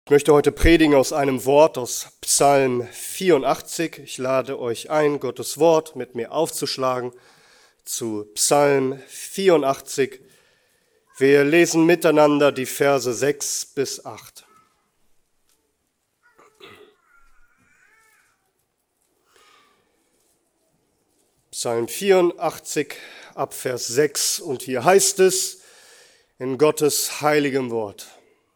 Ich möchte heute predigen aus einem Wort aus Psalm 84. Ich lade euch ein, Gottes Wort mit mir aufzuschlagen zu Psalm 84. Wir lesen miteinander die Verse 6 bis 8. Psalm 84 ab Vers 6 und hier heißt es in Gottes heiligem Wort: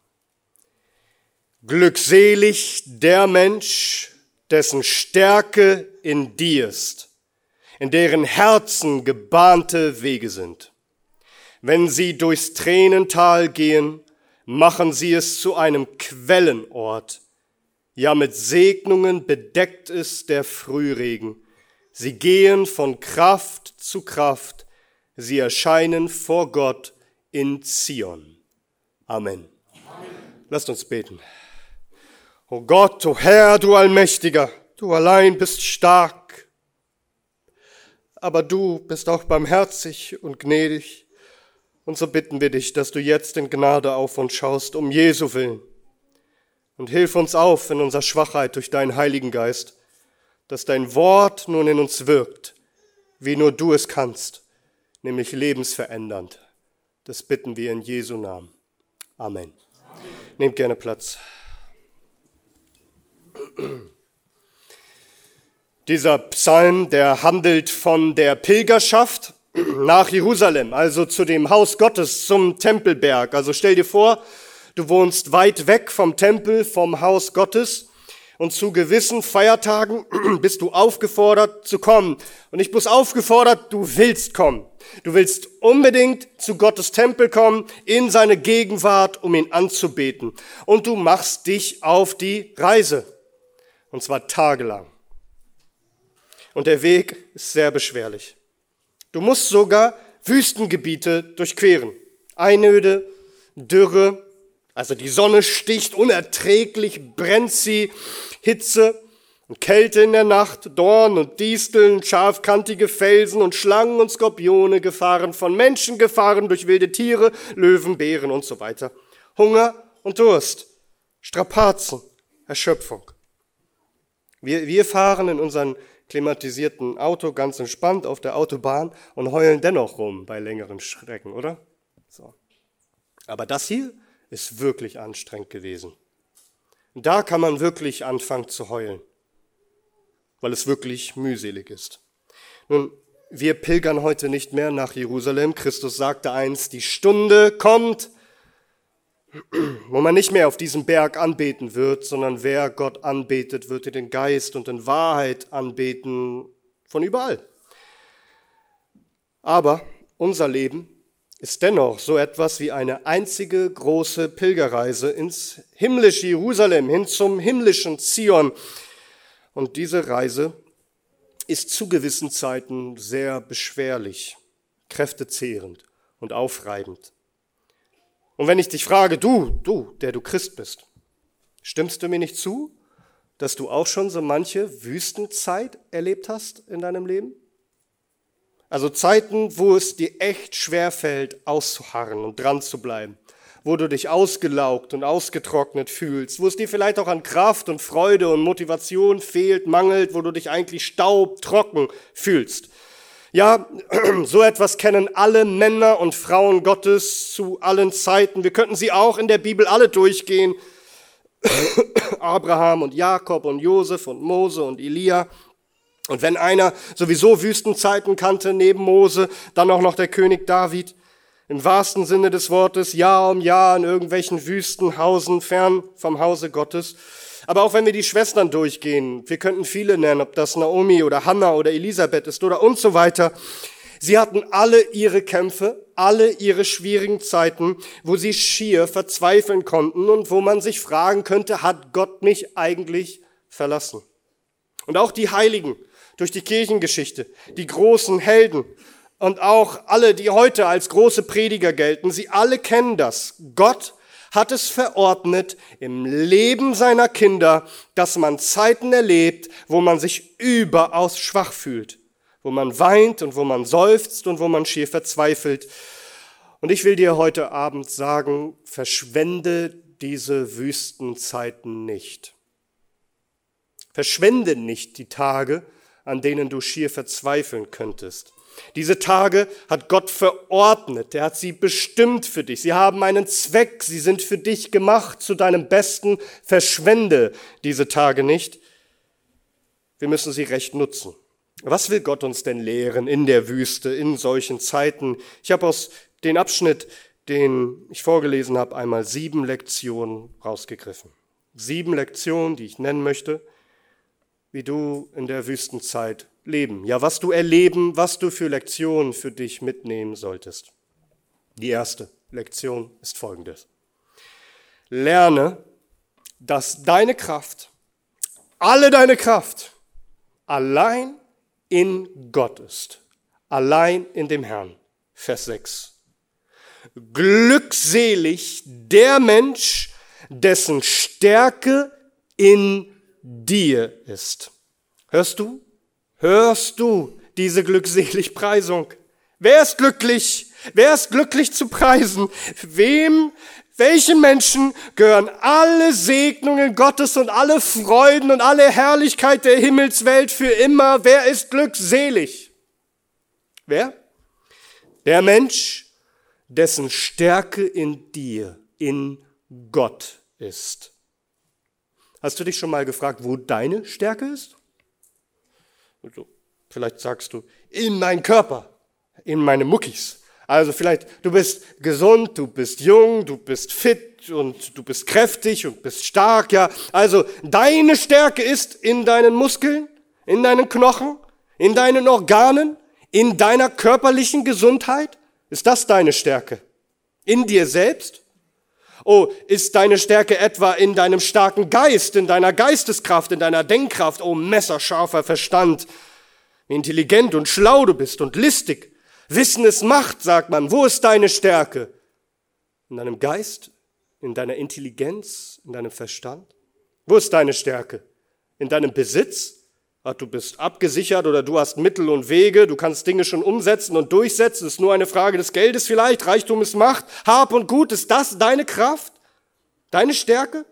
Glückselig der Mensch, dessen Stärke in dir ist, in deren Herzen gebahnte Wege sind. Wenn sie durchs Tränental gehen, machen sie es zu einem Quellenort. Ja, mit Segnungen bedeckt es der Frühregen. Sie gehen von Kraft zu Kraft. Sie erscheinen vor Gott in Zion. Amen. Lasst uns beten. O Gott, o Herr, du Allmächtiger, du allein bist stark, aber du bist auch barmherzig und gnädig. Und so bitten wir dich, dass du jetzt in Gnade auf uns schaust, um Jesu willen. Und hilf uns auf in unserer Schwachheit durch deinen Heiligen Geist, dass dein Wort nun in uns wirkt, wie nur du es kannst, nämlich lebensverändernd. Das bitten wir in Jesu Namen. Amen. Nehmt gerne Platz. Dieser Psalm, der handelt von der Pilgerschaft nach Jerusalem, also zu dem Haus Gottes, zum Tempelberg. Also stell dir vor, du wohnst weit weg vom Tempel, vom Haus Gottes, und zu gewissen Feiertagen bist du aufgefordert zu kommen. Und ich bin aufgefordert, du willst kommen. Du willst unbedingt zu Gottes Tempel kommen, in seine Gegenwart, um ihn anzubeten. Und du machst dich auf die Reise. Und zwar tagelang. Und der Weg ist sehr beschwerlich. Du musst sogar Wüstengebiete durchqueren. Einöde, Dürre, also die Sonne sticht unerträglich, brennt sie, Hitze und Kälte in der Nacht, Dorn und Disteln, scharfkantige Felsen und Schlangen und Skorpione, Gefahren von Menschen, Gefahren durch wilde Tiere, Löwen, Bären und so weiter. Hunger und Durst, Strapazen, Erschöpfung. Wir fahren in unserem klimatisierten Auto ganz entspannt auf der Autobahn und heulen dennoch rum bei längeren Strecken, oder? So. Aber das hier ist wirklich anstrengend gewesen. Und da kann man wirklich anfangen zu heulen, weil es wirklich mühselig ist. Nun, wir pilgern heute nicht mehr nach Jerusalem. Christus sagte einst, die Stunde kommt, wo man nicht mehr auf diesem Berg anbeten wird, sondern wer Gott anbetet, wird in den Geist und in Wahrheit anbeten von überall. Aber unser Leben ist dennoch so etwas wie eine einzige große Pilgerreise ins himmlische Jerusalem, hin zum himmlischen Zion. Und diese Reise ist zu gewissen Zeiten sehr beschwerlich, kräftezehrend und aufreibend. Und wenn ich dich frage, du, der du Christ bist, stimmst du mir nicht zu, dass du auch schon so manche Wüstenzeit erlebt hast in deinem Leben? Also Zeiten, wo es dir echt schwerfällt, auszuharren und dran zu bleiben, wo du dich ausgelaugt und ausgetrocknet fühlst, wo es dir vielleicht auch an Kraft und Freude und Motivation fehlt, mangelt, wo du dich eigentlich staubtrocken fühlst. Ja, so etwas kennen alle Männer und Frauen Gottes zu allen Zeiten. Wir könnten sie auch in der Bibel alle durchgehen. Abraham und Jakob und Josef und Mose und Elia. Und wenn einer sowieso Wüstenzeiten kannte neben Mose, dann auch noch der König David. Im wahrsten Sinne des Wortes, Jahr um Jahr in irgendwelchen Wüsten hausen, fern vom Hause Gottes. Aber auch wenn wir die Schwestern durchgehen, wir könnten viele nennen, ob das Naomi oder Hannah oder Elisabeth ist oder und so weiter. Sie hatten alle ihre Kämpfe, alle ihre schwierigen Zeiten, wo sie schier verzweifeln konnten und wo man sich fragen könnte, hat Gott mich eigentlich verlassen? Und auch die Heiligen durch die Kirchengeschichte, die großen Helden und auch alle, die heute als große Prediger gelten, sie alle kennen das. Gott hat es verordnet im Leben seiner Kinder, dass man Zeiten erlebt, wo man sich überaus schwach fühlt, wo man weint und wo man seufzt und wo man schier verzweifelt. Und ich will dir heute Abend sagen, verschwende diese Wüstenzeiten nicht. Verschwende nicht die Tage, an denen du schier verzweifeln könntest. Diese Tage hat Gott verordnet, er hat sie bestimmt für dich. Sie haben einen Zweck, sie sind für dich gemacht, zu deinem Besten. Verschwende diese Tage nicht. Wir müssen sie recht nutzen. Was will Gott uns denn lehren in der Wüste, in solchen Zeiten? Ich habe aus dem Abschnitt, den ich vorgelesen habe, einmal 7 Lektionen rausgegriffen. 7 Lektionen, die ich nennen möchte, wie du in der Wüstenzeit leben. Ja, was du erleben, was du für Lektionen für dich mitnehmen solltest. Die erste Lektion ist folgendes. Lerne, dass deine Kraft, alle deine Kraft, allein in Gott ist. Allein in dem Herrn. Vers 6. Glückselig der Mensch, dessen Stärke in dir ist. Hörst du? Hörst du diese Glückseligpreisung? Wer ist glücklich? Wer ist glücklich zu preisen? Welchen Menschen gehören alle Segnungen Gottes und alle Freuden und alle Herrlichkeit der Himmelswelt für immer? Wer ist glückselig? Wer? Der Mensch, dessen Stärke in dir, in Gott ist. Hast du dich schon mal gefragt, wo deine Stärke ist? Also, vielleicht sagst du, in meinem Körper, in meine Muckis. Also vielleicht, du bist gesund, du bist jung, du bist fit und du bist kräftig und bist stark, ja. Also deine Stärke ist in deinen Muskeln, in deinen Knochen, in deinen Organen, in deiner körperlichen Gesundheit. Ist das deine Stärke? In dir selbst? Oh, ist deine Stärke etwa in deinem starken Geist, in deiner Geisteskraft, in deiner Denkkraft? Oh, messerscharfer Verstand, wie intelligent und schlau du bist und listig. Wissen ist Macht, sagt man. Wo ist deine Stärke? In deinem Geist, in deiner Intelligenz, in deinem Verstand? Wo ist deine Stärke? In deinem Besitz? Ach, du bist abgesichert oder du hast Mittel und Wege, du kannst Dinge schon umsetzen und durchsetzen. Es ist nur eine Frage des Geldes vielleicht. Reichtum ist Macht, Hab und Gut. Ist das deine Kraft? Deine Stärke?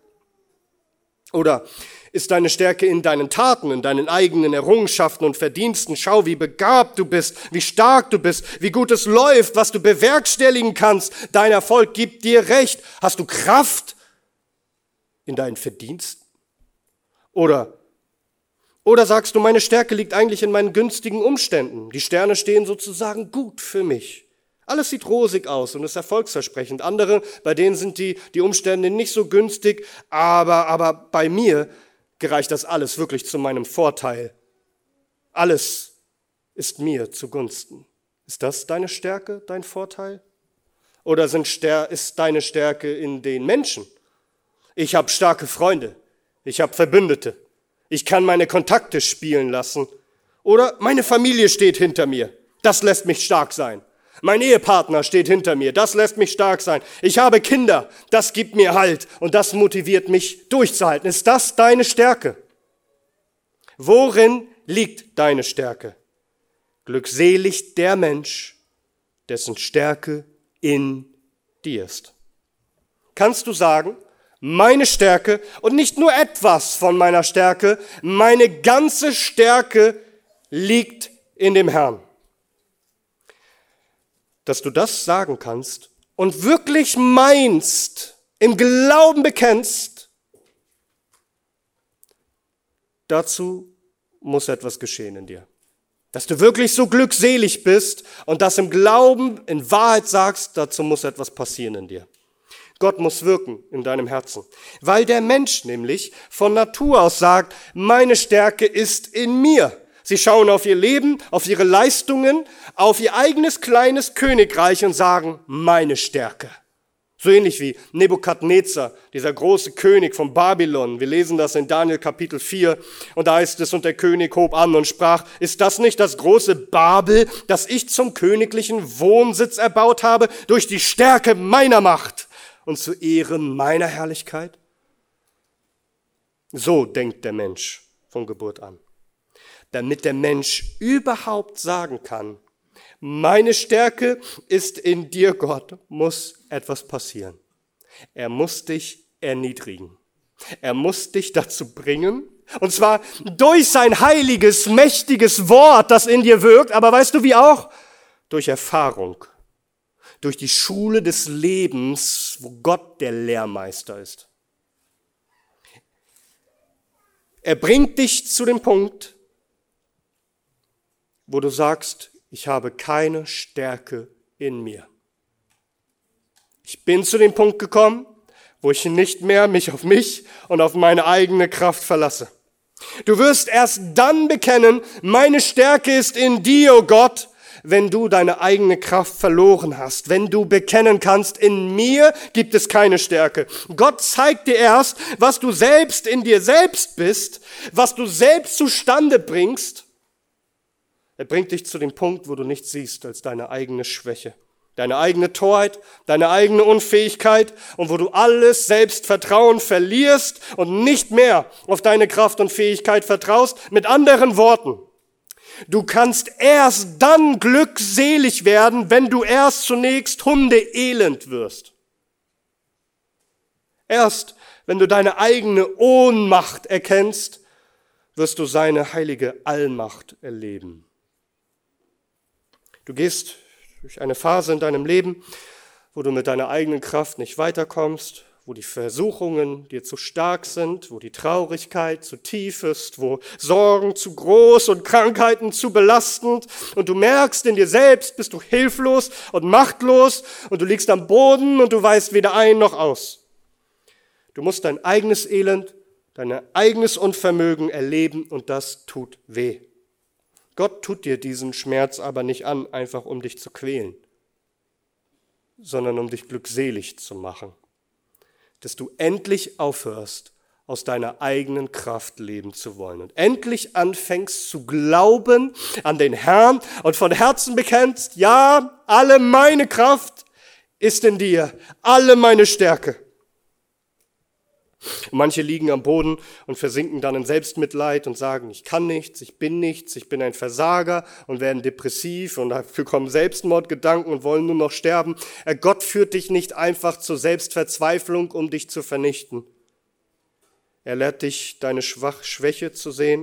Oder ist deine Stärke in deinen Taten, in deinen eigenen Errungenschaften und Verdiensten? Schau, wie begabt du bist, wie stark du bist, wie gut es läuft, was du bewerkstelligen kannst. Dein Erfolg gibt dir Recht. Hast du Kraft in deinen Verdiensten? Oder sagst du, meine Stärke liegt eigentlich in meinen günstigen Umständen. Die Sterne stehen sozusagen gut für mich. Alles sieht rosig aus und ist erfolgsversprechend. Andere, bei denen sind die Umstände nicht so günstig, aber bei mir gereicht das alles wirklich zu meinem Vorteil. Alles ist mir zugunsten. Ist das deine Stärke, dein Vorteil? Oder ist deine Stärke in den Menschen? Ich habe starke Freunde, ich habe Verbündete, ich kann meine Kontakte spielen lassen. Oder meine Familie steht hinter mir, das lässt mich stark sein. Mein Ehepartner steht hinter mir, das lässt mich stark sein. Ich habe Kinder, das gibt mir Halt und das motiviert mich durchzuhalten. Ist das deine Stärke? Worin liegt deine Stärke? Glückselig der Mensch, dessen Stärke in dir ist. Kannst du sagen, meine Stärke und nicht nur etwas von meiner Stärke, meine ganze Stärke liegt in dem Herrn? Dass du das sagen kannst und wirklich meinst, im Glauben bekennst, dazu muss etwas geschehen in dir. Dass du wirklich so glückselig bist und das im Glauben, in Wahrheit sagst, dazu muss etwas passieren in dir. Gott muss wirken in deinem Herzen, weil der Mensch nämlich von Natur aus sagt, meine Stärke ist in mir. Sie schauen auf ihr Leben, auf ihre Leistungen, auf ihr eigenes kleines Königreich und sagen, meine Stärke. So ähnlich wie Nebukadnezar, dieser große König von Babylon. Wir lesen das in Daniel Kapitel 4 und da heißt es, und der König hob an und sprach, ist das nicht das große Babel, das ich zum königlichen Wohnsitz erbaut habe, durch die Stärke meiner Macht und zu Ehre meiner Herrlichkeit? So denkt der Mensch von Geburt an. Damit der Mensch überhaupt sagen kann, meine Stärke ist in dir, Gott, muss etwas passieren. Er muss dich erniedrigen. Er muss dich dazu bringen, und zwar durch sein heiliges, mächtiges Wort, das in dir wirkt, aber weißt du wie auch? Durch Erfahrung, durch die Schule des Lebens, wo Gott der Lehrmeister ist. Er bringt dich zu dem Punkt, wo du sagst, ich habe keine Stärke in mir. Ich bin zu dem Punkt gekommen, wo ich nicht mehr mich auf mich und auf meine eigene Kraft verlasse. Du wirst erst dann bekennen, meine Stärke ist in dir, oh Gott, wenn du deine eigene Kraft verloren hast, wenn du bekennen kannst, in mir gibt es keine Stärke. Gott zeigt dir erst, was du selbst in dir selbst bist, was du selbst zustande bringst. Er bringt dich zu dem Punkt, wo du nichts siehst als deine eigene Schwäche, deine eigene Torheit, deine eigene Unfähigkeit und wo du alles Selbstvertrauen verlierst und nicht mehr auf deine Kraft und Fähigkeit vertraust. Mit anderen Worten, du kannst erst dann glückselig werden, wenn du erst zunächst hundeelend wirst. Erst wenn du deine eigene Ohnmacht erkennst, wirst du seine heilige Allmacht erleben. Du gehst durch eine Phase in deinem Leben, wo du mit deiner eigenen Kraft nicht weiterkommst, wo die Versuchungen dir zu stark sind, wo die Traurigkeit zu tief ist, wo Sorgen zu groß und Krankheiten zu belastend und du merkst, in dir selbst bist du hilflos und machtlos und du liegst am Boden und du weißt weder ein noch aus. Du musst dein eigenes Elend, dein eigenes Unvermögen erleben und das tut weh. Gott tut dir diesen Schmerz aber nicht an, einfach um dich zu quälen, sondern um dich glückselig zu machen. Dass du endlich aufhörst, aus deiner eigenen Kraft leben zu wollen und endlich anfängst zu glauben an den Herrn und von Herzen bekennst, ja, alle meine Kraft ist in dir, alle meine Stärke. Manche liegen am Boden und versinken dann in Selbstmitleid und sagen, ich kann nichts, ich bin ein Versager und werden depressiv und bekommen Selbstmordgedanken und wollen nur noch sterben. Gott führt dich nicht einfach zur Selbstverzweiflung, um dich zu vernichten. Er lehrt dich, deine Schwäche zu sehen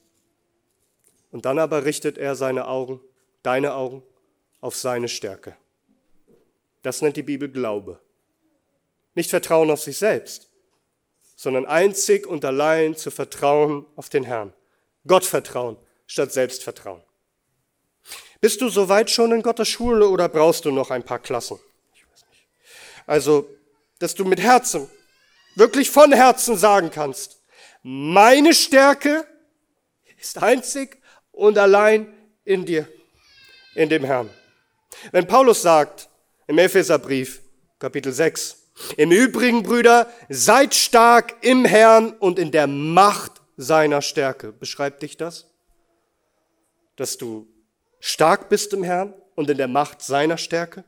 und dann aber richtet er deine Augen auf seine Stärke. Das nennt die Bibel Glaube. Nicht Vertrauen auf sich selbst, sondern einzig und allein zu vertrauen auf den Herrn. Gott vertrauen statt Selbstvertrauen. Bist du soweit schon in Gottes Schule oder brauchst du noch ein paar Klassen? Ich weiß nicht. Also, dass du mit Herzen, wirklich von Herzen sagen kannst, meine Stärke ist einzig und allein in dir, in dem Herrn. Wenn Paulus sagt, im Epheserbrief, Kapitel 6, im Übrigen, Brüder, seid stark im Herrn und in der Macht seiner Stärke. Beschreibt dich das? Dass du stark bist im Herrn und in der Macht seiner Stärke?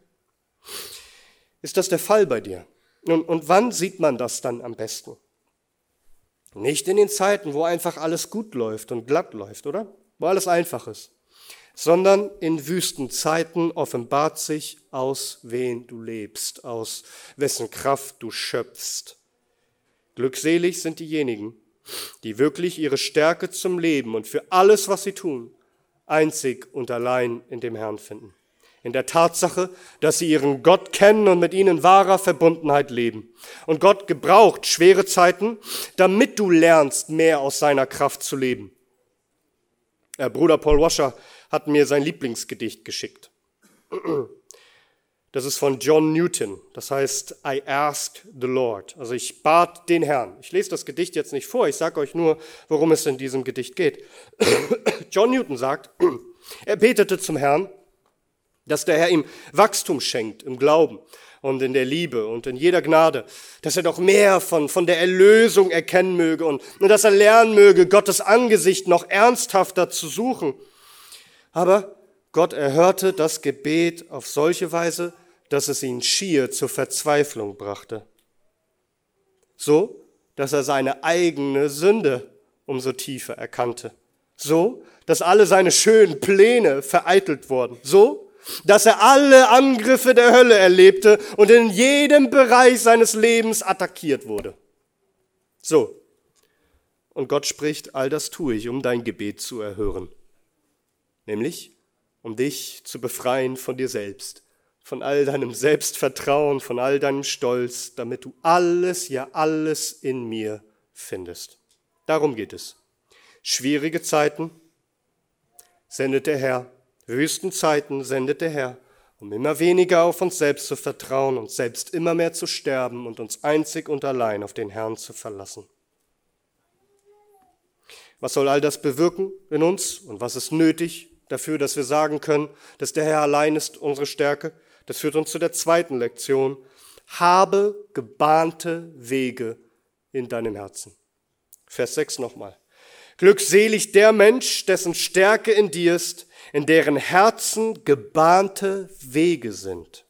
Ist das der Fall bei dir? Und wann sieht man das dann am besten? Nicht in den Zeiten, wo einfach alles gut läuft und glatt läuft, oder? Wo alles einfach ist. Sondern in Wüstenzeiten offenbart sich, aus wen du lebst, aus wessen Kraft du schöpfst. Glückselig sind diejenigen, die wirklich ihre Stärke zum Leben und für alles, was sie tun, einzig und allein in dem Herrn finden. In der Tatsache, dass sie ihren Gott kennen und mit ihnen in wahrer Verbundenheit leben. Und Gott gebraucht schwere Zeiten, damit du lernst, mehr aus seiner Kraft zu leben. Bruder Paul Washer hat mir sein Lieblingsgedicht geschickt. Das ist von John Newton. Das heißt, I asked the Lord. Also ich bat den Herrn. Ich lese das Gedicht jetzt nicht vor, ich sage euch nur, worum es in diesem Gedicht geht. John Newton sagt, er betete zum Herrn, dass der Herr ihm Wachstum schenkt im Glauben und in der Liebe und in jeder Gnade, dass er doch mehr von der Erlösung erkennen möge und dass er lernen möge, Gottes Angesicht noch ernsthafter zu suchen. Aber Gott erhörte das Gebet auf solche Weise, dass es ihn schier zur Verzweiflung brachte. So, dass er seine eigene Sünde umso tiefer erkannte. So, dass alle seine schönen Pläne vereitelt wurden. So, dass er alle Angriffe der Hölle erlebte und in jedem Bereich seines Lebens attackiert wurde. So. Und Gott spricht, all das tue ich, um dein Gebet zu erhören. Nämlich, um dich zu befreien von dir selbst, von all deinem Selbstvertrauen, von all deinem Stolz, damit du alles, ja alles in mir findest. Darum geht es. Schwierige Zeiten sendet der Herr, Wüstenzeiten sendet der Herr, um immer weniger auf uns selbst zu vertrauen und selbst immer mehr zu sterben und uns einzig und allein auf den Herrn zu verlassen. Was soll all das bewirken in uns und was ist nötig dafür, dass wir sagen können, dass der Herr allein ist unsere Stärke? Das führt uns zu der zweiten Lektion. Habe gebahnte Wege in deinem Herzen. Vers 6 nochmal. Glückselig der Mensch, dessen Stärke in dir ist, in deren Herzen gebahnte Wege sind.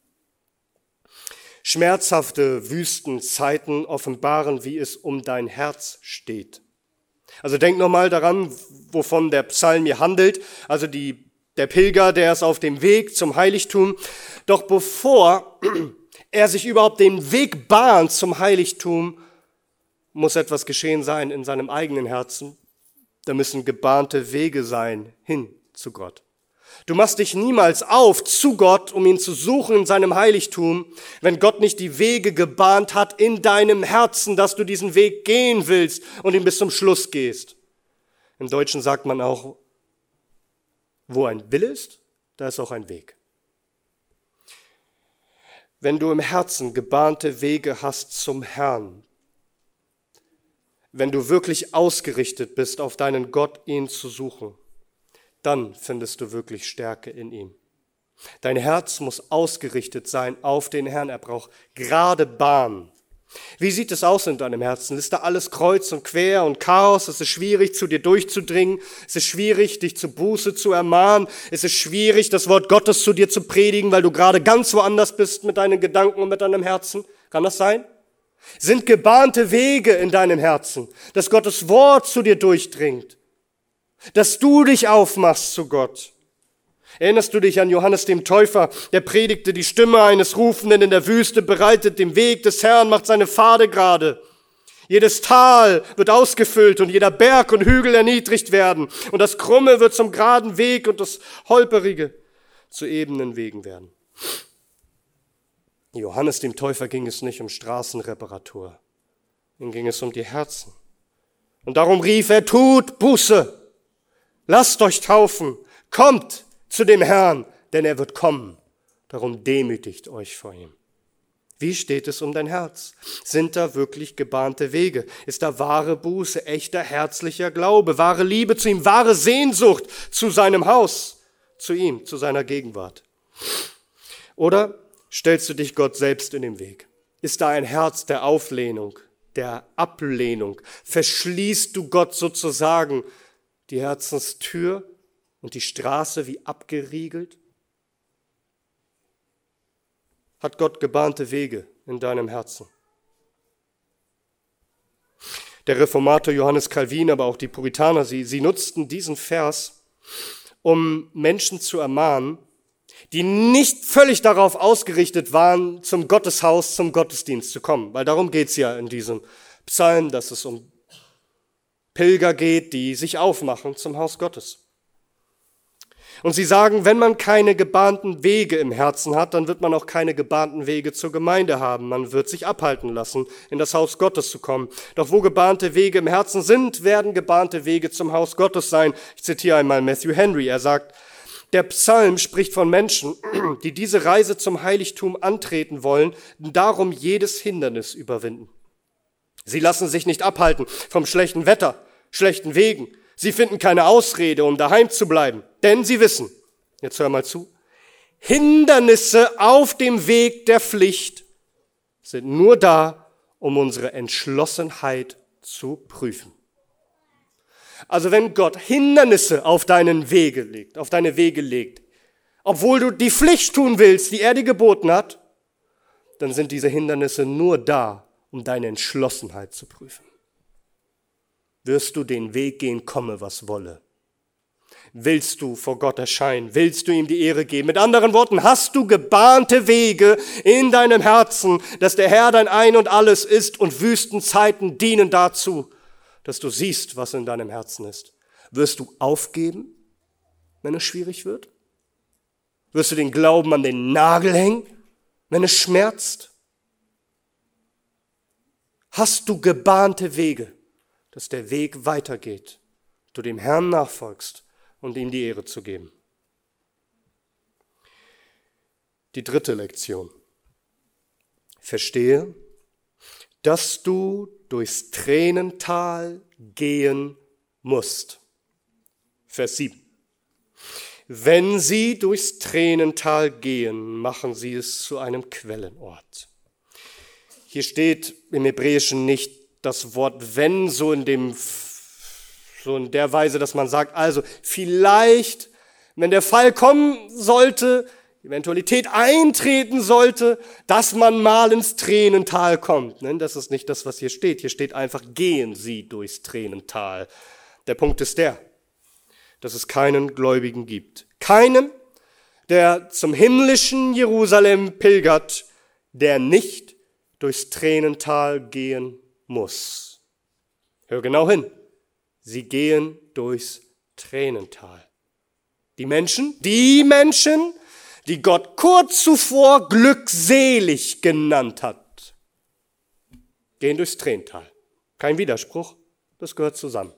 Schmerzhafte Wüstenzeiten offenbaren, wie es um dein Herz steht. Also denk nochmal daran, wovon der Psalm hier handelt. Also der Pilger, der ist auf dem Weg zum Heiligtum. Doch bevor er sich überhaupt den Weg bahnt zum Heiligtum, muss etwas geschehen sein in seinem eigenen Herzen. Da müssen gebahnte Wege sein hin zu Gott. Du machst dich niemals auf zu Gott, um ihn zu suchen in seinem Heiligtum, wenn Gott nicht die Wege gebahnt hat in deinem Herzen, dass du diesen Weg gehen willst und ihn bis zum Schluss gehst. Im Deutschen sagt man auch, wo ein Wille ist, da ist auch ein Weg. Wenn du im Herzen gebahnte Wege hast zum Herrn, wenn du wirklich ausgerichtet bist auf deinen Gott, ihn zu suchen, dann findest du wirklich Stärke in ihm. Dein Herz muss ausgerichtet sein auf den Herrn. Er braucht gerade Bahn. Wie sieht es aus in deinem Herzen? Ist da alles kreuz und quer und Chaos? Ist es schwierig, zu dir durchzudringen? Ist es schwierig, dich zur Buße zu ermahnen? Ist es schwierig, das Wort Gottes zu dir zu predigen, weil du gerade ganz woanders bist mit deinen Gedanken und mit deinem Herzen? Kann das sein? Sind gebahnte Wege in deinem Herzen, dass Gottes Wort zu dir durchdringt? Dass du dich aufmachst zu Gott. Erinnerst du dich an Johannes dem Täufer, der predigte die Stimme eines Rufenden in der Wüste, bereitet den Weg des Herrn, macht seine Pfade gerade. Jedes Tal wird ausgefüllt und jeder Berg und Hügel erniedrigt werden und das Krumme wird zum geraden Weg und das Holperige zu ebenen Wegen werden. Johannes dem Täufer ging es nicht um Straßenreparatur, ihm ging es um die Herzen. Und darum rief er, tut Buße. Lasst euch taufen, kommt zu dem Herrn, denn er wird kommen. Darum demütigt euch vor ihm. Wie steht es um dein Herz? Sind da wirklich gebahnte Wege? Ist da wahre Buße, echter herzlicher Glaube, wahre Liebe zu ihm, wahre Sehnsucht zu seinem Haus, zu ihm, zu seiner Gegenwart? Oder stellst du dich Gott selbst in den Weg? Ist da ein Herz der Auflehnung, der Ablehnung? Verschließt du Gott sozusagen die Herzenstür und die Straße wie abgeriegelt? Hat Gott gebahnte Wege in deinem Herzen? Der Reformator Johannes Calvin, aber auch die Puritaner, sie nutzten diesen Vers, um Menschen zu ermahnen, die nicht völlig darauf ausgerichtet waren, zum Gotteshaus, zum Gottesdienst zu kommen. Weil darum geht's ja in diesem Psalm, dass es um Pilger geht, die sich aufmachen zum Haus Gottes. Und sie sagen, wenn man keine gebahnten Wege im Herzen hat, dann wird man auch keine gebahnten Wege zur Gemeinde haben. Man wird sich abhalten lassen, in das Haus Gottes zu kommen. Doch wo gebahnte Wege im Herzen sind, werden gebahnte Wege zum Haus Gottes sein. Ich zitiere einmal Matthew Henry. Er sagt, der Psalm spricht von Menschen, die diese Reise zum Heiligtum antreten wollen, darum jedes Hindernis überwinden. Sie lassen sich nicht abhalten vom schlechten Wetter, schlechten Wegen. Sie finden keine Ausrede, um daheim zu bleiben, denn sie wissen, jetzt hör mal zu, Hindernisse auf dem Weg der Pflicht sind nur da, um unsere Entschlossenheit zu prüfen. Also wenn Gott Hindernisse auf deine Wege legt, obwohl du die Pflicht tun willst, die er dir geboten hat, dann sind diese Hindernisse nur da, um deine Entschlossenheit zu prüfen. Wirst du den Weg gehen, komme was wolle? willst du vor Gott erscheinen, willst du ihm die Ehre geben. Mit anderen Worten, hast du gebahnte Wege in deinem Herzen, dass der Herr dein Ein und Alles ist und Wüstenzeiten dienen dazu, dass du siehst, was in deinem Herzen ist. Wirst du aufgeben, wenn es schwierig wird? Wirst du den Glauben an den Nagel hängen, wenn es schmerzt? Hast du gebahnte Wege, dass der Weg weitergeht, du dem Herrn nachfolgst und ihm die Ehre zu geben? Die dritte Lektion. Verstehe, dass du durchs Tränental gehen musst. Vers 7. Wenn sie durchs Tränental gehen, machen sie es zu einem Quellenort. Hier steht im Hebräischen nicht das Wort wenn so in der Weise, dass man sagt, also vielleicht, wenn der Fall kommen sollte, Eventualität eintreten sollte, dass man mal ins Tränental kommt. Das ist nicht das, was hier steht. Hier steht einfach, gehen sie durchs Tränental. Der Punkt ist der, dass es keinen Gläubigen gibt. Keinen, der zum himmlischen Jerusalem pilgert, der nicht durchs Tränental gehen muss. Hör genau hin. Sie gehen durchs Tränental. Die Menschen, die Gott kurz zuvor glückselig genannt hat, gehen durchs Tränental. Kein Widerspruch, das gehört zusammen.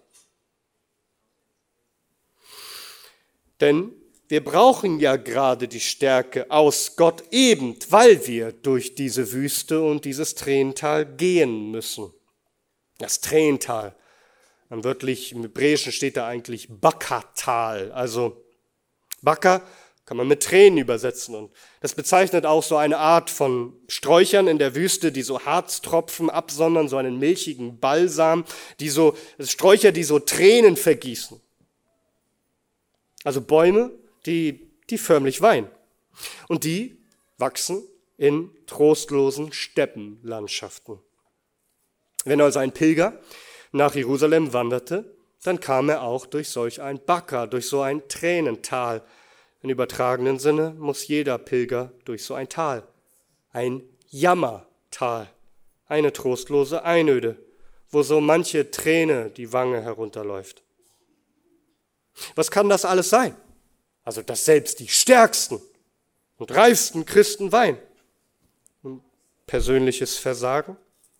Denn wir brauchen ja gerade die Stärke aus Gott eben, weil wir durch diese Wüste und dieses Tränental gehen müssen. Das Tränental, wörtlich im Hebräischen steht da eigentlich Bakka-Tal. Also Bakka kann man mit Tränen übersetzen. Und das bezeichnet auch so eine Art von Sträuchern in der Wüste, die so Harztropfen absondern, so einen milchigen Balsam, Sträucher, die so Tränen vergießen. Also Bäume, die förmlich weinen. Und die wachsen in trostlosen Steppenlandschaften. Wenn also ein Pilger nach Jerusalem wanderte, dann kam er auch durch solch ein Bakka, durch so ein Tränental. Im übertragenen Sinne muss jeder Pilger durch so ein Tal, ein Jammertal, eine trostlose Einöde, wo so manche Träne die Wange herunterläuft. Was kann das alles sein? Also, dass selbst die stärksten und reifsten Christen weinen. Und persönliches Versagen,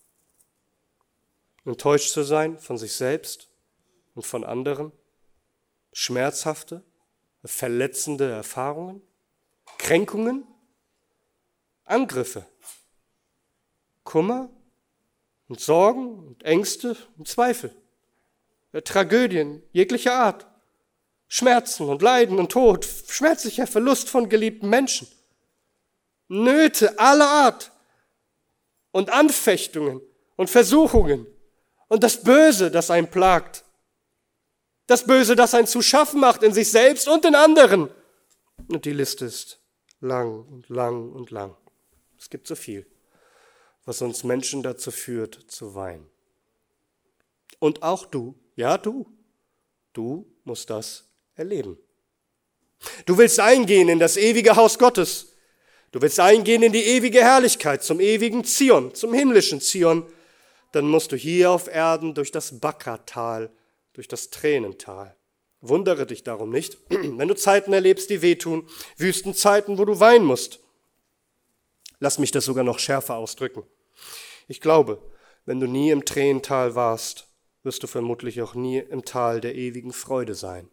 enttäuscht zu sein von sich selbst und von anderen, schmerzhafte, verletzende Erfahrungen, Kränkungen, Angriffe, Kummer und Sorgen und Ängste und Zweifel, Tragödien jeglicher Art, Schmerzen und Leiden und Tod, schmerzlicher Verlust von geliebten Menschen, Nöte aller Art und Anfechtungen und Versuchungen und das Böse, das einen plagt, das Böse, das einen zu schaffen macht in sich selbst und in anderen. Und die Liste ist lang und lang und lang. Es gibt so viel, was uns Menschen dazu führt, zu weinen. Und auch du, ja du musst das erleben. Du willst eingehen in das ewige Haus Gottes. Du willst eingehen in die ewige Herrlichkeit, zum ewigen Zion, zum himmlischen Zion. Dann musst du hier auf Erden durch das Bakka-Tal, durch das Tränental. Wundere dich darum nicht, wenn du Zeiten erlebst, die wehtun, Wüstenzeiten, wo du weinen musst. Lass mich das sogar noch schärfer ausdrücken. Ich glaube, wenn du nie im Tränental warst, wirst du vermutlich auch nie im Tal der ewigen Freude sein.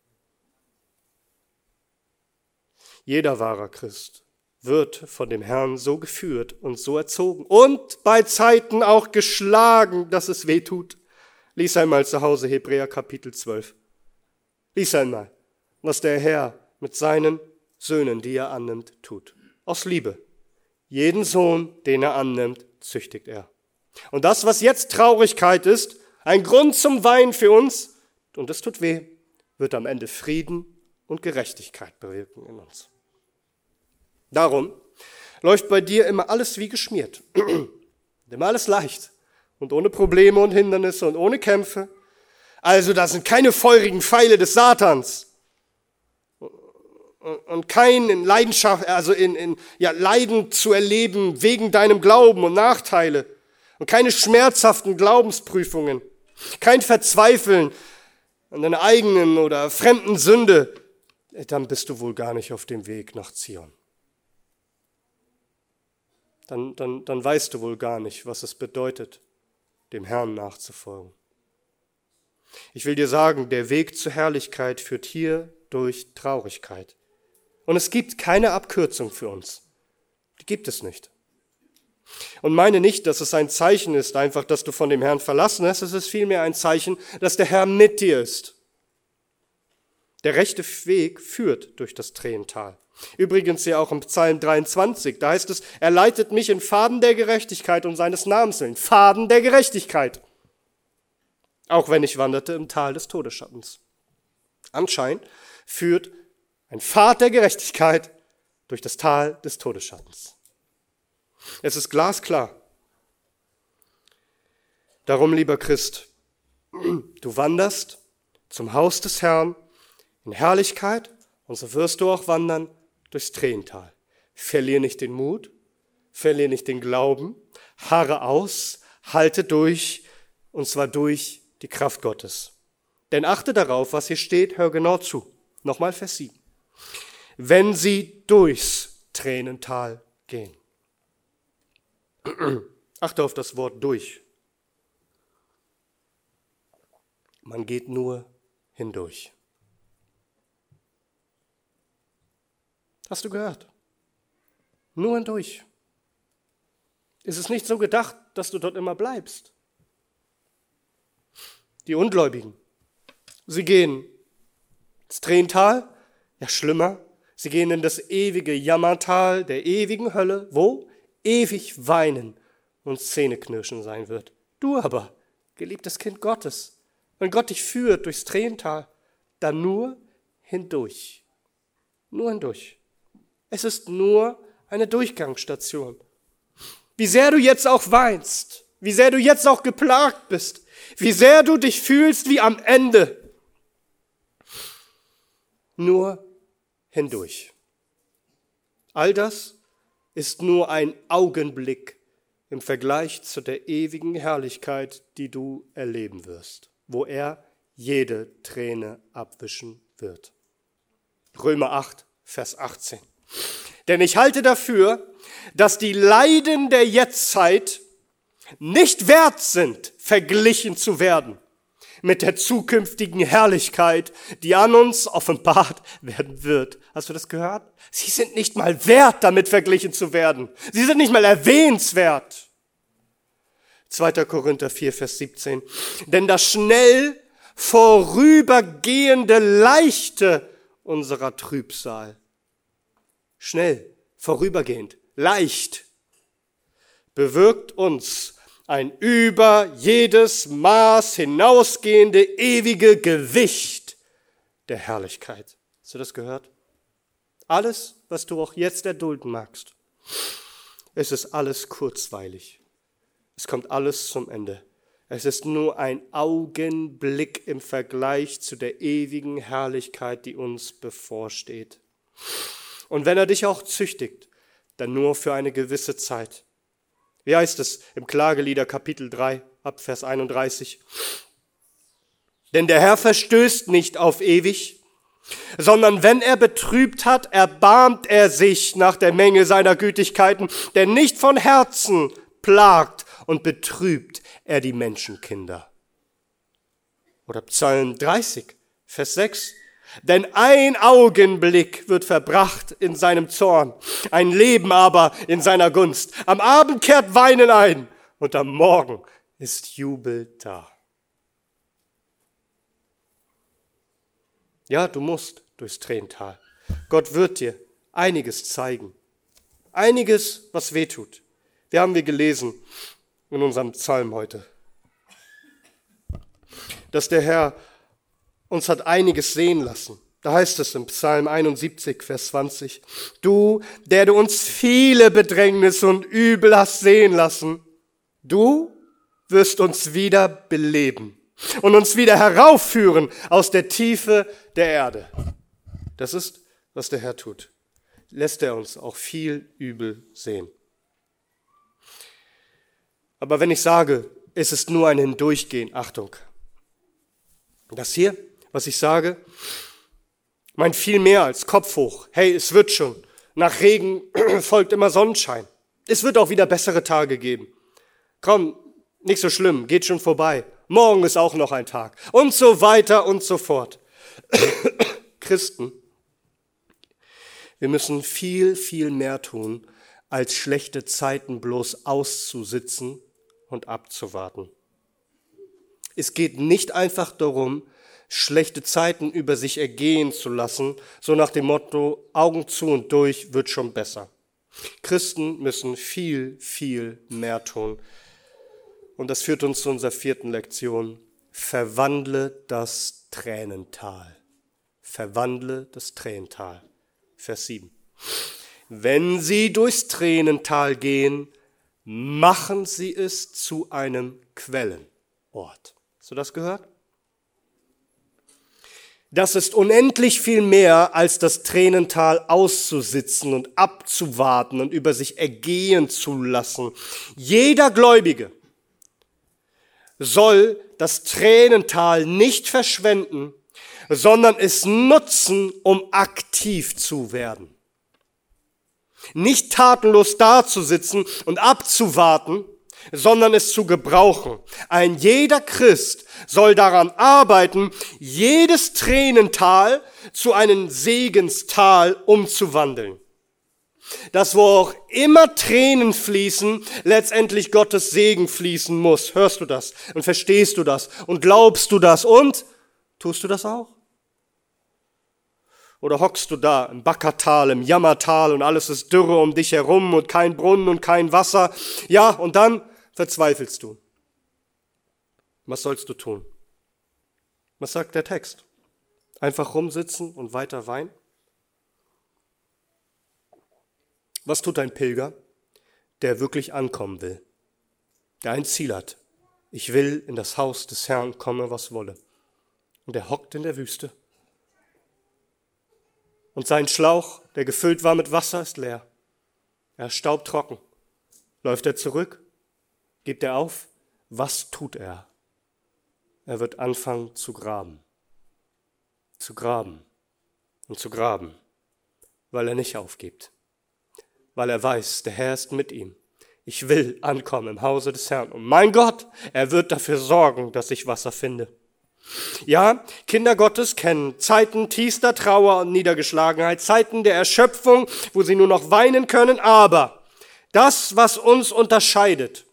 Jeder wahre Christ wird von dem Herrn so geführt und so erzogen und bei Zeiten auch geschlagen, dass es weh tut. Lies einmal zu Hause Hebräer Kapitel 12. Lies einmal, was der Herr mit seinen Söhnen, die er annimmt, tut. Aus Liebe. Jeden Sohn, den er annimmt, züchtigt er. Und das, was jetzt Traurigkeit ist, ein Grund zum Weinen für uns, und es tut weh, wird am Ende Frieden und Gerechtigkeit bewirken in uns. Darum läuft bei dir immer alles wie geschmiert, immer alles leicht und ohne Probleme und Hindernisse und ohne Kämpfe. Also das sind keine feurigen Pfeile des Satans, und kein Leidenschaft, also Leiden zu erleben wegen deinem Glauben und Nachteile und keine schmerzhaften Glaubensprüfungen, kein Verzweifeln an deiner eigenen oder fremden Sünde, dann bist du wohl gar nicht auf dem Weg nach Zion. Dann weißt du wohl gar nicht, was es bedeutet, dem Herrn nachzufolgen. Ich will dir sagen, der Weg zur Herrlichkeit führt hier durch Traurigkeit. Und es gibt keine Abkürzung für uns. Die gibt es nicht. Und meine nicht, dass es ein Zeichen ist, einfach, dass du von dem Herrn verlassen hast. Es ist vielmehr ein Zeichen, dass der Herr mit dir ist. Der rechte Weg führt durch das Tränental. Übrigens ja auch im Psalm 23, da heißt es, er leitet mich in Pfaden der Gerechtigkeit um seines Namens willen. Pfaden der Gerechtigkeit. Auch wenn ich wanderte im Tal des Todesschattens. Anscheinend führt ein Pfad der Gerechtigkeit durch das Tal des Todesschattens. Es ist glasklar. Darum, lieber Christ, du wanderst zum Haus des Herrn in Herrlichkeit und so wirst du auch wandern durchs Tränental. Verlier nicht den Mut, verlier nicht den Glauben, harre aus, halte durch, und zwar durch die Kraft Gottes. Denn achte darauf, was hier steht, hör genau zu. Nochmal Vers 7. Wenn sie durchs Tränental gehen. Achte auf das Wort durch. Man geht nur hindurch. Hast du gehört? Nur hindurch. Ist es nicht so gedacht, dass du dort immer bleibst? Die Ungläubigen, sie gehen ins Tränental, ja schlimmer, sie gehen in das ewige Jammertal der ewigen Hölle, wo ewig weinen und Zähneknirschen sein wird. Du aber, geliebtes Kind Gottes, wenn Gott dich führt durchs Tränental, dann nur hindurch. Nur hindurch. Es ist nur eine Durchgangsstation. Wie sehr du jetzt auch weinst, wie sehr du jetzt auch geplagt bist, wie sehr du dich fühlst wie am Ende. Nur hindurch. All das ist nur ein Augenblick im Vergleich zu der ewigen Herrlichkeit, die du erleben wirst, wo er jede Träne abwischen wird. Römer 8, Vers 18. Denn ich halte dafür, dass die Leiden der Jetztzeit nicht wert sind, verglichen zu werden mit der zukünftigen Herrlichkeit, die an uns offenbart werden wird. Hast du das gehört? Sie sind nicht mal wert, damit verglichen zu werden. Sie sind nicht mal erwähnenswert. 2. Korinther 4, Vers 17. Denn das schnell vorübergehende Leichte unserer Trübsal, schnell, vorübergehend, leicht, bewirkt uns ein über jedes Maß hinausgehende ewige Gewicht der Herrlichkeit. Hast du das gehört? Alles, was du auch jetzt erdulden magst, es ist alles kurzweilig. Es kommt alles zum Ende. Es ist nur ein Augenblick im Vergleich zu der ewigen Herrlichkeit, die uns bevorsteht. Und wenn er dich auch züchtigt, dann nur für eine gewisse Zeit. Wie heißt es im Klagelieder Kapitel 3, ab Vers 31? Denn der Herr verstößt nicht auf ewig, sondern wenn er betrübt hat, erbarmt er sich nach der Menge seiner Gütigkeiten, denn nicht von Herzen plagt und betrübt er die Menschenkinder. Oder Psalm 30, Vers 6. Denn ein Augenblick wird verbracht in seinem Zorn, ein Leben aber in seiner Gunst. Am Abend kehrt Weinen ein und am Morgen ist Jubel da. Ja, du musst durchs Tränental. Gott wird dir einiges zeigen. Einiges, was wehtut. Wir haben gelesen in unserem Psalm heute, dass der Herr uns hat einiges sehen lassen. Da heißt es im Psalm 71, Vers 20, du, der du uns viele Bedrängnisse und Übel hast sehen lassen, du wirst uns wieder beleben und uns wieder heraufführen aus der Tiefe der Erde. Das ist, was der Herr tut, lässt er uns auch viel Übel sehen. Aber wenn ich sage, es ist nur ein Hindurchgehen, Achtung, das hier, was ich sage, meint viel mehr als Kopf hoch. Hey, es wird schon. Nach Regen folgt immer Sonnenschein. Es wird auch wieder bessere Tage geben. Komm, nicht so schlimm, geht schon vorbei. Morgen ist auch noch ein Tag. Und so weiter und so fort. Christen, wir müssen viel, viel mehr tun, als schlechte Zeiten bloß auszusitzen und abzuwarten. Es geht nicht einfach darum, schlechte Zeiten über sich ergehen zu lassen, so nach dem Motto, Augen zu und durch, wird schon besser. Christen müssen viel, viel mehr tun. Und das führt uns zu unserer 4. Lektion. Verwandle das Tränental. Verwandle das Tränental. Vers 7. Wenn sie durchs Tränental gehen, machen sie es zu einem Quellenort. Hast du das gehört? Das ist unendlich viel mehr, als das Tränental auszusitzen und abzuwarten und über sich ergehen zu lassen. Jeder Gläubige soll das Tränental nicht verschwenden, sondern es nutzen, um aktiv zu werden. Nicht tatenlos dazusitzen und abzuwarten, sondern es zu gebrauchen. Ein jeder Christ soll daran arbeiten, jedes Tränental zu einem Segenstal umzuwandeln. Dass wo auch immer Tränen fließen, letztendlich Gottes Segen fließen muss. Hörst du das? Und verstehst du das? Und glaubst du das? Und tust du das auch? Oder hockst du da im Backertal, im Jammertal und alles ist Dürre um dich herum und kein Brunnen und kein Wasser? Ja, und dann verzweifelst du. Was sollst du tun? Was sagt der Text? Einfach rumsitzen und weiter weinen? Was tut ein Pilger, der wirklich ankommen will, der ein Ziel hat? Ich will in das Haus des Herrn, komme, was wolle. Und er hockt in der Wüste. Und sein Schlauch, der gefüllt war mit Wasser, ist leer. Er ist staubtrocken. Läuft er zurück? Gibt er auf? Was tut er? Er wird anfangen zu graben. Zu graben und zu graben, weil er nicht aufgibt. Weil er weiß, der Herr ist mit ihm. Ich will ankommen im Hause des Herrn. Und mein Gott, er wird dafür sorgen, dass ich Wasser finde. Ja, Kinder Gottes kennen Zeiten tiefster Trauer und Niedergeschlagenheit, Zeiten der Erschöpfung, wo sie nur noch weinen können, aber das, was uns unterscheidet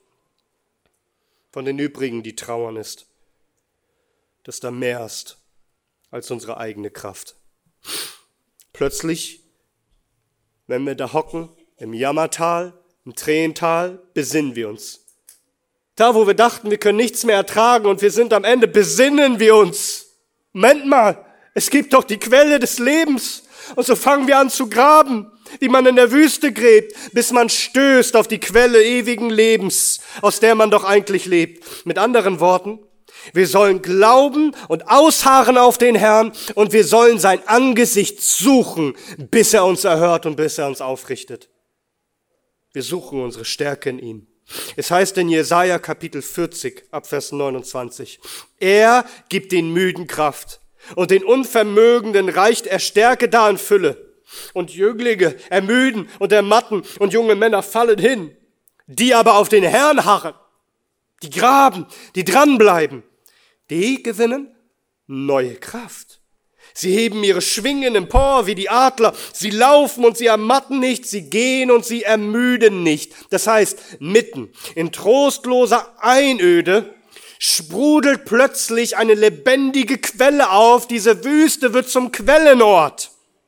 von den übrigen, die trauern, ist, dass da mehr ist als unsere eigene Kraft. Plötzlich, wenn wir da hocken, im Jammertal, im Tränental, besinnen wir uns. Da, wo wir dachten, wir können nichts mehr ertragen und wir sind am Ende, besinnen wir uns. Moment mal, es gibt doch die Quelle des Lebens. Und so fangen wir an zu graben, wie man in der Wüste gräbt, bis man stößt auf die Quelle ewigen Lebens, aus der man doch eigentlich lebt. Mit anderen Worten, wir sollen glauben und ausharren auf den Herrn und wir sollen sein Angesicht suchen, bis er uns erhört und bis er uns aufrichtet. Wir suchen unsere Stärke in ihm. Es heißt in Jesaja Kapitel 40, Abvers 29, er gibt den Müden Kraft und den Unvermögenden reicht er Stärke da in Fülle. Und Jünglinge ermüden und ermatten und junge Männer fallen hin. Die aber auf den Herrn harren, die graben, die dranbleiben, die gewinnen neue Kraft. Sie heben ihre Schwingen empor wie die Adler. Sie laufen und sie ermatten nicht. Sie gehen und sie ermüden nicht. Das heißt, mitten in trostloser Einöde sprudelt plötzlich eine lebendige Quelle auf. Diese Wüste wird zum Quellenort.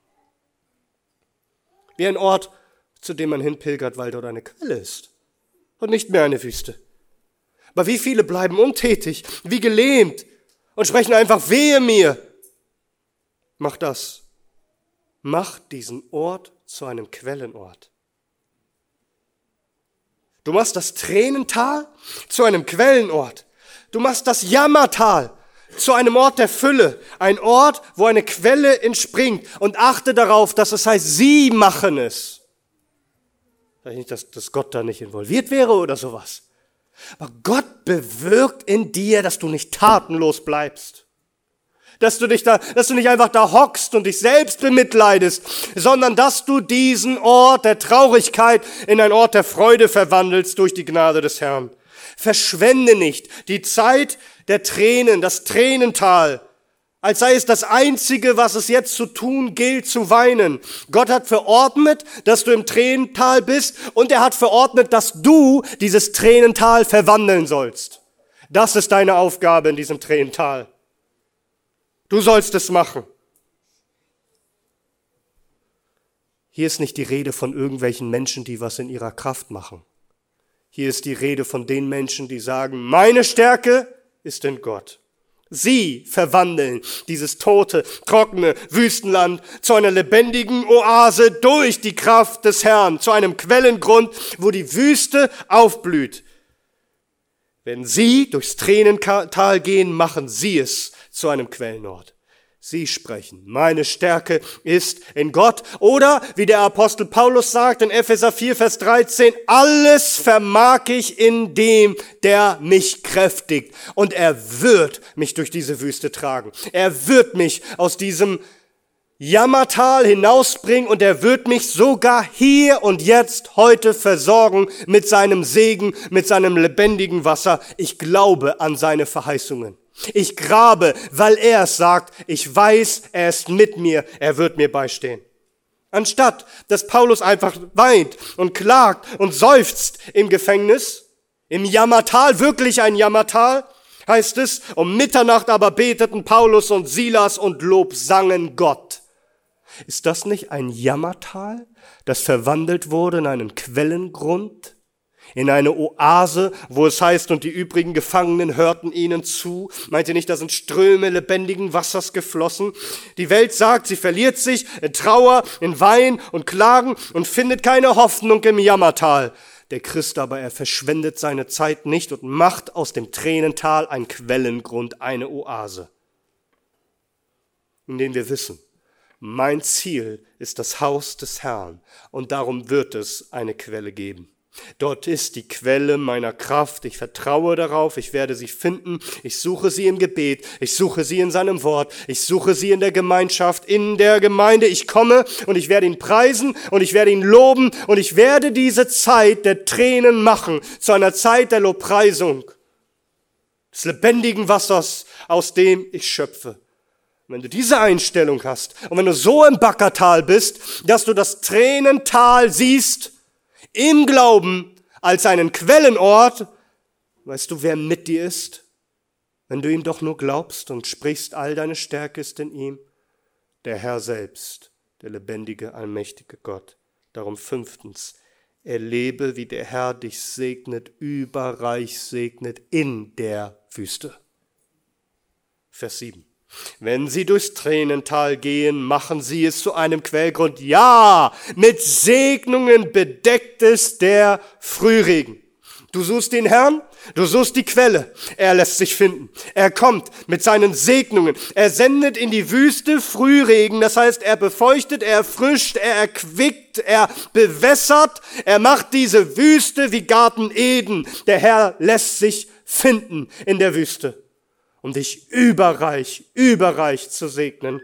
Wie ein Ort, zu dem man hinpilgert, weil dort eine Quelle ist. Und nicht mehr eine Wüste. Aber wie viele bleiben untätig, wie gelähmt und sprechen einfach, wehe mir. Mach das. Mach diesen Ort zu einem Quellenort. Du machst das Tränental zu einem Quellenort. Du machst das Jammertal zu einem Ort der Fülle, ein Ort, wo eine Quelle entspringt. Und achte darauf, dass es heißt, sie machen es. Nicht, dass Gott da nicht involviert wäre oder sowas. Aber Gott bewirkt in dir, dass du nicht tatenlos bleibst. Dass du nicht einfach da hockst und dich selbst bemitleidest, sondern dass du diesen Ort der Traurigkeit in einen Ort der Freude verwandelst durch die Gnade des Herrn. Verschwende nicht die Zeit der Tränen, das Tränental, als sei es das Einzige, was es jetzt zu tun gilt, zu weinen. Gott hat verordnet, dass du im Tränental bist, und er hat verordnet, dass du dieses Tränental verwandeln sollst. Das ist deine Aufgabe in diesem Tränental. Du sollst es machen. Hier ist nicht die Rede von irgendwelchen Menschen, die was in ihrer Kraft machen. Hier ist die Rede von den Menschen, die sagen, meine Stärke ist in Gott. Sie verwandeln dieses tote, trockene Wüstenland zu einer lebendigen Oase durch die Kraft des Herrn, zu einem Quellengrund, wo die Wüste aufblüht. Wenn sie durchs Tränental gehen, machen sie es zu einem Quellenort. Sie sprechen, meine Stärke ist in Gott. Oder, wie der Apostel Paulus sagt in Epheser 4, Vers 13, alles vermag ich in dem, der mich kräftigt. Und er wird mich durch diese Wüste tragen. Er wird mich aus diesem Jammertal hinausbringen, und er wird mich sogar hier und jetzt heute versorgen mit seinem Segen, mit seinem lebendigen Wasser. Ich glaube an seine Verheißungen. Ich grabe, weil er es sagt. Ich weiß, er ist mit mir, er wird mir beistehen. Anstatt, dass Paulus einfach weint und klagt und seufzt im Gefängnis, im Jammertal, wirklich ein Jammertal, heißt es, um Mitternacht aber beteten Paulus und Silas und Lob sangen Gott. Ist das nicht ein Jammertal, das verwandelt wurde in einen Quellengrund? In eine Oase, wo es heißt, und die übrigen Gefangenen hörten ihnen zu. Meint ihr nicht, da sind Ströme lebendigen Wassers geflossen? Die Welt sagt, sie verliert sich in Trauer, in Wein und Klagen und findet keine Hoffnung im Jammertal. Der Christ aber, er verschwendet seine Zeit nicht und macht aus dem Tränental ein Quellengrund, eine Oase, in dem wir wissen, mein Ziel ist das Haus des Herrn, und darum wird es eine Quelle geben. Dort ist die Quelle meiner Kraft. Ich vertraue darauf, ich werde sie finden. Ich suche sie im Gebet, ich suche sie in seinem Wort, ich suche sie in der Gemeinschaft, in der Gemeinde. Ich komme und ich werde ihn preisen und ich werde ihn loben und ich werde diese Zeit der Tränen machen zu einer Zeit der Lobpreisung, des lebendigen Wassers, aus dem ich schöpfe. Wenn du diese Einstellung hast und wenn du so im Backertal bist, dass du das Tränental siehst, im Glauben als einen Quellenort, weißt du, wer mit dir ist? Wenn du ihm doch nur glaubst und sprichst, all deine Stärke ist in ihm, der Herr selbst, der lebendige, allmächtige Gott. Darum 5. Erlebe, wie der Herr dich segnet, überreich segnet in der Wüste. Vers 7. Wenn sie durchs Tränental gehen, machen sie es zu einem Quellgrund. Ja, mit Segnungen bedeckt es der Frühregen. Du suchst den Herrn, du suchst die Quelle. Er lässt sich finden. Er kommt mit seinen Segnungen. Er sendet in die Wüste Frühregen. Das heißt, er befeuchtet, er erfrischt, er erquickt, er bewässert. Er macht diese Wüste wie Garten Eden. Der Herr lässt sich finden in der Wüste, um dich überreich zu segnen.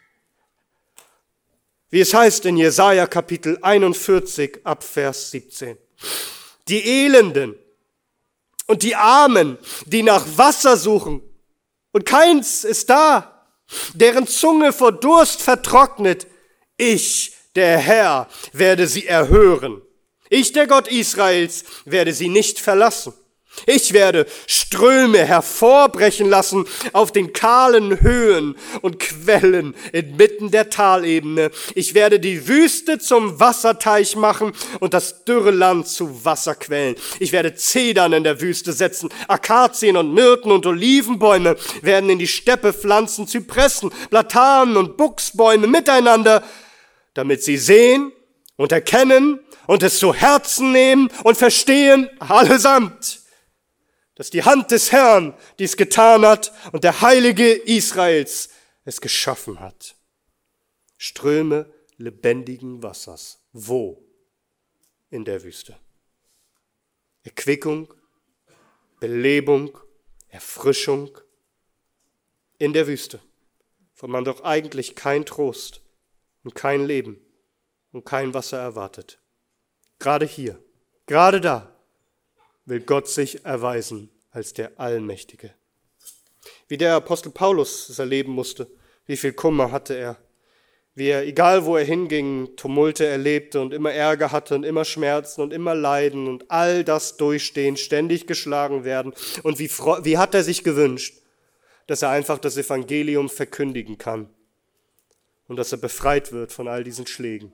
Wie es heißt in Jesaja Kapitel 41 ab Vers 17. Die Elenden und die Armen, die nach Wasser suchen, und keins ist da, deren Zunge vor Durst vertrocknet, ich, der Herr, werde sie erhören. Ich, der Gott Israels, werde sie nicht verlassen. Ich werde Ströme hervorbrechen lassen auf den kahlen Höhen und Quellen inmitten der Talebene. Ich werde die Wüste zum Wasserteich machen und das dürre Land zu Wasserquellen. Ich werde Zedern in der Wüste setzen, Akazien und Myrten und Olivenbäume werden in die Steppe pflanzen, Zypressen, Platanen und Buchsbäume miteinander, damit sie sehen und erkennen und es zu Herzen nehmen und verstehen allesamt, dass die Hand des Herrn dies getan hat und der Heilige Israels es geschaffen hat. Ströme lebendigen Wassers. Wo? In der Wüste. Erquickung, Belebung, Erfrischung in der Wüste, wo man doch eigentlich keinen Trost und kein Leben und kein Wasser erwartet. Gerade hier, gerade da will Gott sich erweisen als der Allmächtige. Wie der Apostel Paulus es erleben musste, wie viel Kummer hatte er, wie er, egal wo er hinging, Tumulte erlebte und immer Ärger hatte und immer Schmerzen und immer Leiden und all das durchstehen, ständig geschlagen werden. Und wie hat er sich gewünscht, dass er einfach das Evangelium verkündigen kann und dass er befreit wird von all diesen Schlägen.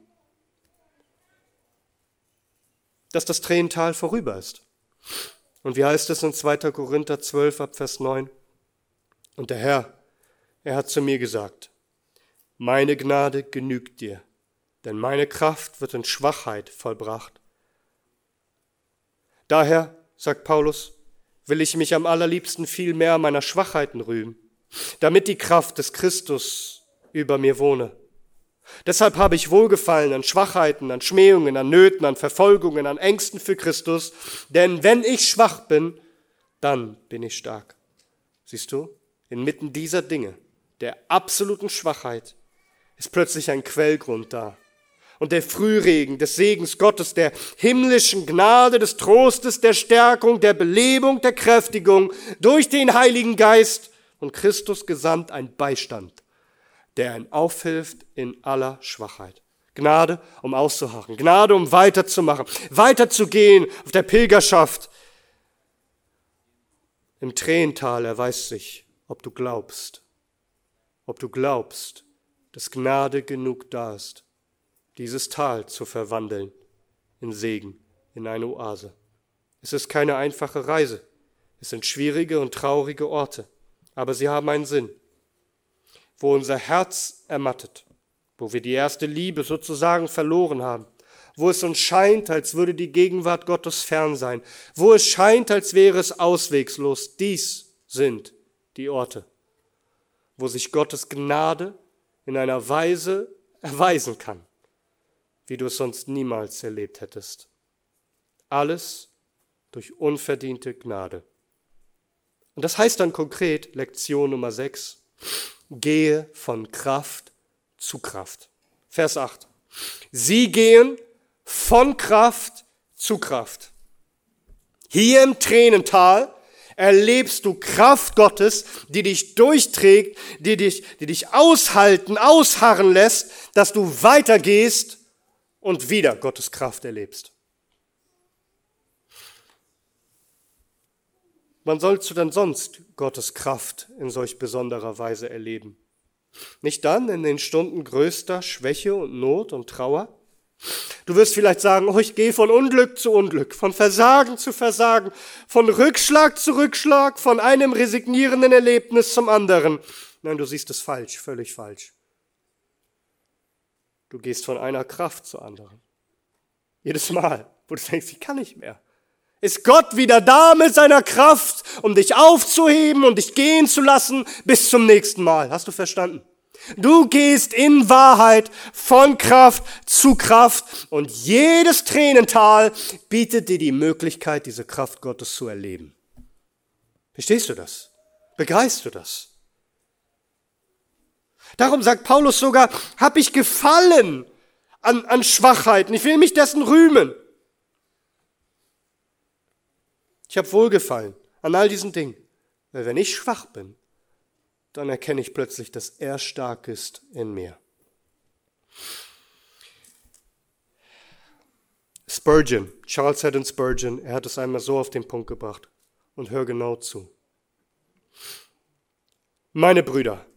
Dass das Tränental vorüber ist. Und wie heißt es in 2. Korinther 12 ab Vers 9? Und der Herr, er hat zu mir gesagt, meine Gnade genügt dir, denn meine Kraft wird in Schwachheit vollbracht. Daher, sagt Paulus, will ich mich am allerliebsten viel mehr meiner Schwachheiten rühmen, damit die Kraft des Christus über mir wohne. Deshalb habe ich Wohlgefallen an Schwachheiten, an Schmähungen, an Nöten, an Verfolgungen, an Ängsten für Christus, denn wenn ich schwach bin, dann bin ich stark. Siehst du, inmitten dieser Dinge, der absoluten Schwachheit, ist plötzlich ein Quellgrund da. Und der Frühregen des Segens Gottes, der himmlischen Gnade, des Trostes, der Stärkung, der Belebung, der Kräftigung durch den Heiligen Geist und Christus gesandt ein Beistand, der ihm aufhilft in aller Schwachheit. Gnade, um auszuharren, Gnade, um weiterzumachen, weiterzugehen auf der Pilgerschaft. Im Tränental erweist sich, ob du glaubst, dass Gnade genug da ist, dieses Tal zu verwandeln in Segen, in eine Oase. Es ist keine einfache Reise. Es sind schwierige und traurige Orte, aber sie haben einen Sinn. Wo unser Herz ermattet, wo wir die erste Liebe sozusagen verloren haben, wo es uns scheint, als würde die Gegenwart Gottes fern sein, wo es scheint, als wäre es auswegslos, dies sind die Orte, wo sich Gottes Gnade in einer Weise erweisen kann, wie du es sonst niemals erlebt hättest. Alles durch unverdiente Gnade. Und das heißt dann konkret, Lektion Nummer 6, gehe von Kraft zu Kraft. Vers 8. Sie gehen von Kraft zu Kraft. Hier im Tränental erlebst du Kraft Gottes, die dich durchträgt, die dich ausharren lässt, dass du weitergehst und wieder Gottes Kraft erlebst. Wann sollst du denn sonst Gottes Kraft in solch besonderer Weise erleben? Nicht dann in den Stunden größter Schwäche und Not und Trauer? Du wirst vielleicht sagen, oh, ich gehe von Unglück zu Unglück, von Versagen zu Versagen, von Rückschlag zu Rückschlag, von einem resignierenden Erlebnis zum anderen. Nein, du siehst es falsch, völlig falsch. Du gehst von einer Kraft zur anderen. Jedes Mal, wo du denkst, ich kann nicht mehr, ist Gott wieder da mit seiner Kraft, um dich aufzuheben und dich gehen zu lassen bis zum nächsten Mal. Hast du verstanden? Du gehst in Wahrheit von Kraft zu Kraft und jedes Tränental bietet dir die Möglichkeit, diese Kraft Gottes zu erleben. Verstehst du das? Begreifst du das? Darum sagt Paulus sogar, hab ich Gefallen an Schwachheiten. Ich will mich dessen rühmen. Ich habe Wohlgefallen an all diesen Dingen. Weil wenn ich schwach bin, dann erkenne ich plötzlich, dass er stark ist in mir. Spurgeon, Charles Haddon Spurgeon, er hat es einmal so auf den Punkt gebracht. Und hör genau zu. Meine Brüder,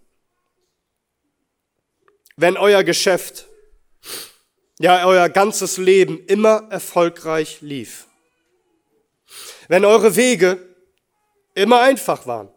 wenn euer Geschäft, ja euer ganzes Leben immer erfolgreich lief, wenn eure Wege immer einfach waren,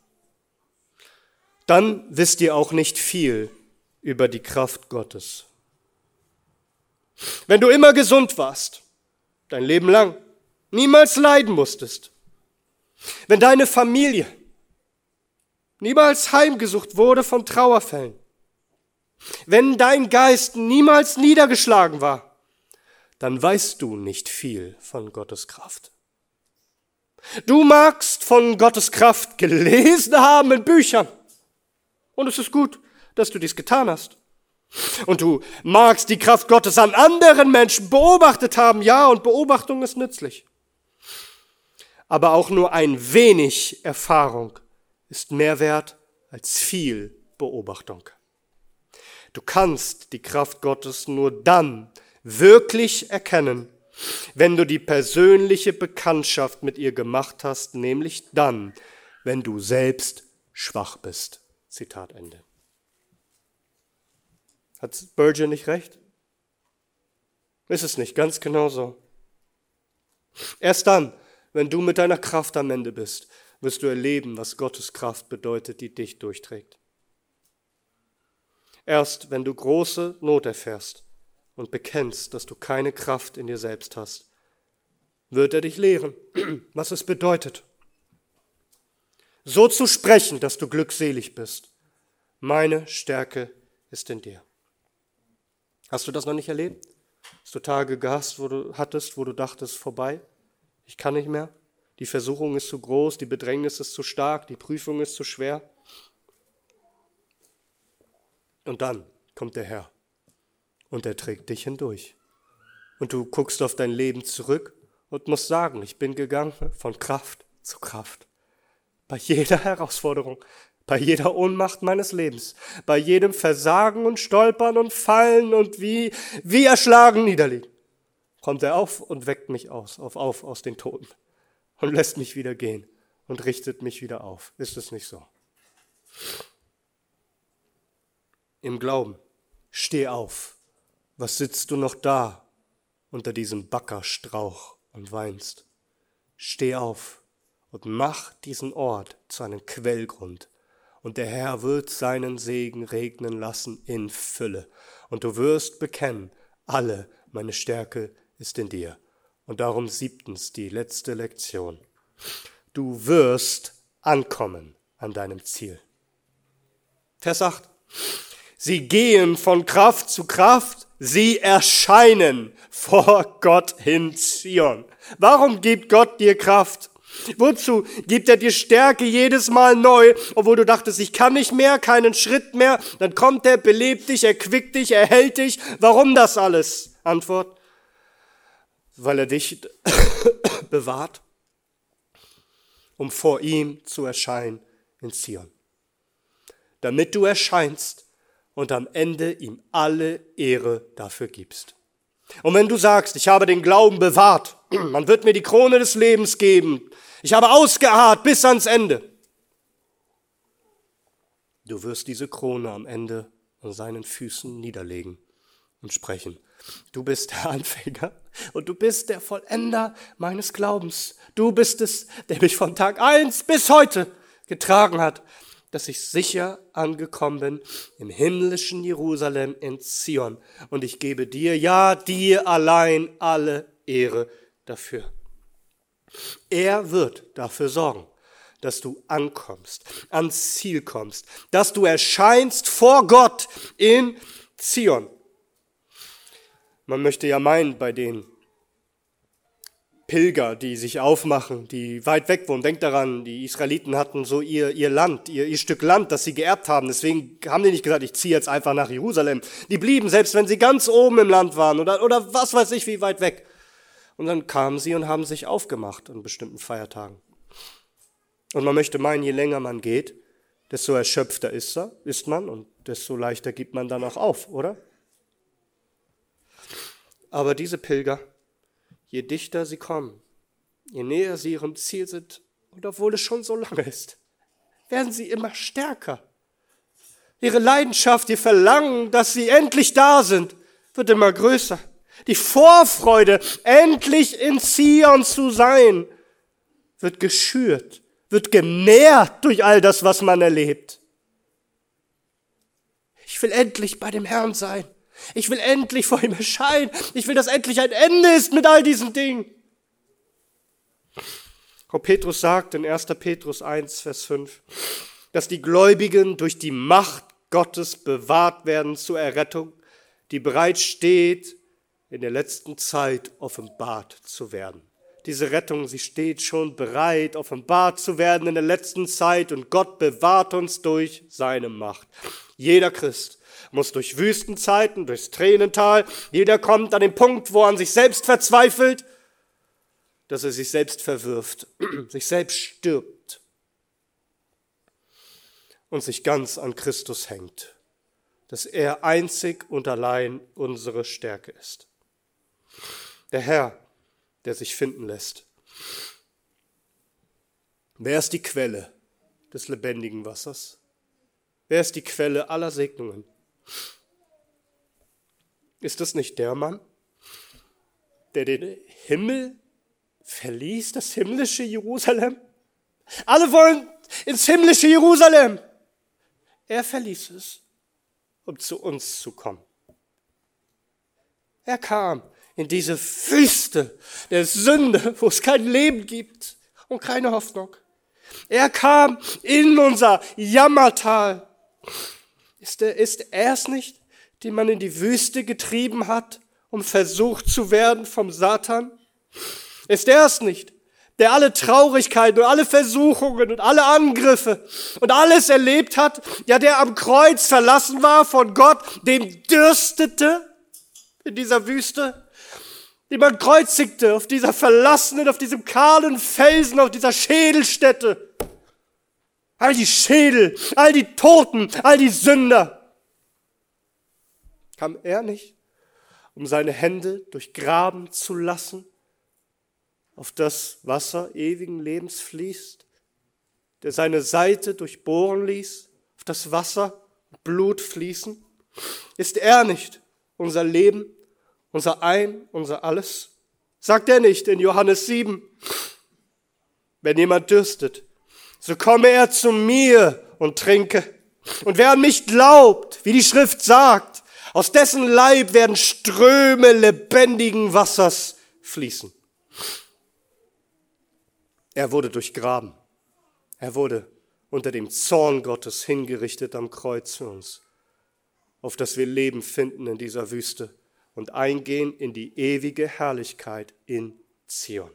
dann wisst ihr auch nicht viel über die Kraft Gottes. Wenn du immer gesund warst, dein Leben lang, niemals leiden musstest, Wenn deine Familie niemals heimgesucht wurde von Trauerfällen, wenn dein Geist niemals niedergeschlagen war, dann weißt du nicht viel von Gottes Kraft. Du magst von Gottes Kraft gelesen haben in Büchern. Und es ist gut, dass du dies getan hast. Und du magst die Kraft Gottes an anderen Menschen beobachtet haben. Ja, und Beobachtung ist nützlich. Aber auch nur ein wenig Erfahrung ist mehr wert als viel Beobachtung. Du kannst die Kraft Gottes nur dann wirklich erkennen, wenn du die persönliche Bekanntschaft mit ihr gemacht hast, nämlich dann, wenn du selbst schwach bist. Zitat Ende. Hat Spurgeon nicht recht? Ist es nicht ganz genau so? Erst dann, wenn du mit deiner Kraft am Ende bist, wirst du erleben, was Gottes Kraft bedeutet, die dich durchträgt. Erst wenn du große Not erfährst und bekennst, dass du keine Kraft in dir selbst hast, wird er dich lehren, was es bedeutet, so zu sprechen, dass du glückselig bist. Meine Stärke ist in dir. Hast du das noch nicht erlebt? Hast du Tage gehabt, wo du dachtest, vorbei, ich kann nicht mehr, die Versuchung ist zu groß, die Bedrängnis ist zu stark, die Prüfung ist zu schwer. Und dann kommt der Herr und er trägt dich hindurch. Und du guckst auf dein Leben zurück und musst sagen, ich bin gegangen von Kraft zu Kraft. Bei jeder Herausforderung, bei jeder Ohnmacht meines Lebens, bei jedem Versagen und Stolpern und Fallen und wie erschlagen niederliegen, kommt er auf und weckt mich auf aus den Toten und lässt mich wieder gehen und richtet mich wieder auf. Ist es nicht so? Im Glauben, steh auf. Was sitzt du noch da unter diesem Backerstrauch und weinst? Steh auf und mach diesen Ort zu einem Quellgrund. Und der Herr wird seinen Segen regnen lassen in Fülle. Und du wirst bekennen, alle meine Stärke ist in dir. Und darum 7. die letzte Lektion. Du wirst ankommen an deinem Ziel. Vers 8. Sie gehen von Kraft zu Kraft, sie erscheinen vor Gott in Zion. Warum gibt Gott dir Kraft? Wozu gibt er dir Stärke jedes Mal neu, obwohl du dachtest, ich kann nicht mehr, keinen Schritt mehr? Dann kommt er, belebt dich, erquickt dich, erhält dich. Warum das alles? Antwort, weil er dich bewahrt, um vor ihm zu erscheinen in Zion. Damit du erscheinst und am Ende ihm alle Ehre dafür gibst. Und wenn du sagst, ich habe den Glauben bewahrt, man wird mir die Krone des Lebens geben, ich habe ausgeharrt bis ans Ende. Du wirst diese Krone am Ende an seinen Füßen niederlegen und sprechen. Du bist der Anfänger und du bist der Vollender meines Glaubens. Du bist es, der mich von Tag 1 bis heute getragen hat, dass ich sicher angekommen bin im himmlischen Jerusalem in Zion. Und ich gebe dir, ja, dir allein alle Ehre dafür. Er wird dafür sorgen, dass du ankommst, ans Ziel kommst, dass du erscheinst vor Gott in Zion. Man möchte ja meinen, bei den Pilger, die sich aufmachen, die weit weg wohnen. Denkt daran, die Israeliten hatten so ihr Land, ihr Stück Land, das sie geerbt haben. Deswegen haben die nicht gesagt, ich ziehe jetzt einfach nach Jerusalem. Die blieben, selbst wenn sie ganz oben im Land waren oder was weiß ich, wie weit weg. Und dann kamen sie und haben sich aufgemacht an bestimmten Feiertagen. Und man möchte meinen, je länger man geht, desto erschöpfter ist man und desto leichter gibt man dann auch auf, oder? Aber diese Pilger, je dichter sie kommen, je näher sie ihrem Ziel sind, und obwohl es schon so lange ist, werden sie immer stärker. Ihre Leidenschaft, ihr Verlangen, dass sie endlich da sind, wird immer größer. Die Vorfreude, endlich in Zion zu sein, wird geschürt, wird genährt durch all das, was man erlebt. Ich will endlich bei dem Herrn sein. Ich will endlich vor ihm erscheinen. Ich will, dass endlich ein Ende ist mit all diesen Dingen. Frau Petrus sagt in 1. Petrus 1, Vers 5, dass die Gläubigen durch die Macht Gottes bewahrt werden zur Errettung, die bereit steht, in der letzten Zeit offenbart zu werden. Diese Rettung, sie steht schon bereit, offenbart zu werden in der letzten Zeit und Gott bewahrt uns durch seine Macht. Jeder Christ muss durch Wüstenzeiten, durchs Tränental, jeder kommt an den Punkt, wo er an sich selbst verzweifelt, dass er sich selbst verwirft, sich selbst stirbt und sich ganz an Christus hängt, dass er einzig und allein unsere Stärke ist. Der Herr, der sich finden lässt. Wer ist die Quelle des lebendigen Wassers? Wer ist die Quelle aller Segnungen? Ist das nicht der Mann, der den Himmel verließ, das himmlische Jerusalem? Alle wollen ins himmlische Jerusalem. Er verließ es, um zu uns zu kommen. Er kam in diese Wüste der Sünde, wo es kein Leben gibt und keine Hoffnung. Er kam in unser Jammertal. Ist er es nicht, den man in die Wüste getrieben hat, um versucht zu werden vom Satan? Ist er es nicht, der alle Traurigkeiten und alle Versuchungen und alle Angriffe und alles erlebt hat, ja, der am Kreuz verlassen war von Gott, dem dürstete in dieser Wüste, die man kreuzigte auf dieser verlassenen, auf diesem kahlen Felsen, auf dieser Schädelstätte. All die Schädel, all die Toten, all die Sünder. Kam er nicht, um seine Hände durchgraben zu lassen, auf das Wasser ewigen Lebens fließt, der seine Seite durchbohren ließ, auf das Wasser und Blut fließen? Ist er nicht unser Leben, unser Ein, unser Alles? Sagt er nicht in Johannes 7, wenn jemand dürstet, so komme er zu mir und trinke. Und wer an mich glaubt, wie die Schrift sagt, aus dessen Leib werden Ströme lebendigen Wassers fließen. Er wurde durchgraben. Er wurde unter dem Zorn Gottes hingerichtet am Kreuz für uns, auf dass wir Leben finden in dieser Wüste und eingehen in die ewige Herrlichkeit in Zion.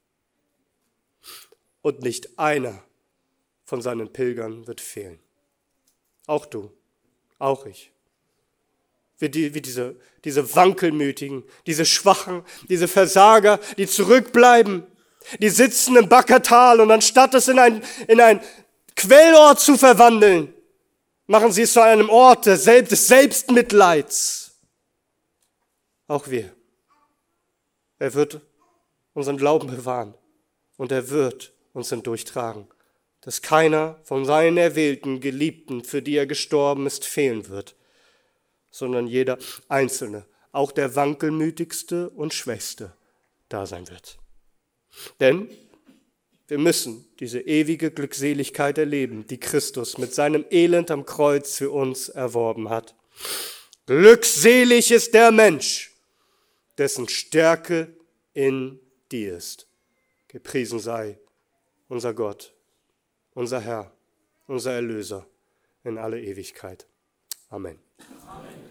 Und nicht einer von seinen Pilgern wird fehlen. Auch du, auch ich. Wie diese Wankelmütigen, diese Schwachen, diese Versager, die zurückbleiben, die sitzen im Baggertal und anstatt es in ein Quellort zu verwandeln, machen sie es zu einem Ort des Selbstmitleids. Auch wir. Er wird unseren Glauben bewahren und er wird uns hindurchtragen, dass keiner von seinen erwählten Geliebten, für die er gestorben ist, fehlen wird, sondern jeder Einzelne, auch der wankelmütigste und Schwächste, da sein wird. Denn wir müssen diese ewige Glückseligkeit erleben, die Christus mit seinem Elend am Kreuz für uns erworben hat. Glückselig ist der Mensch, dessen Stärke in dir ist. Gepriesen sei unser Gott, unser Herr, unser Erlöser in alle Ewigkeit. Amen. Amen.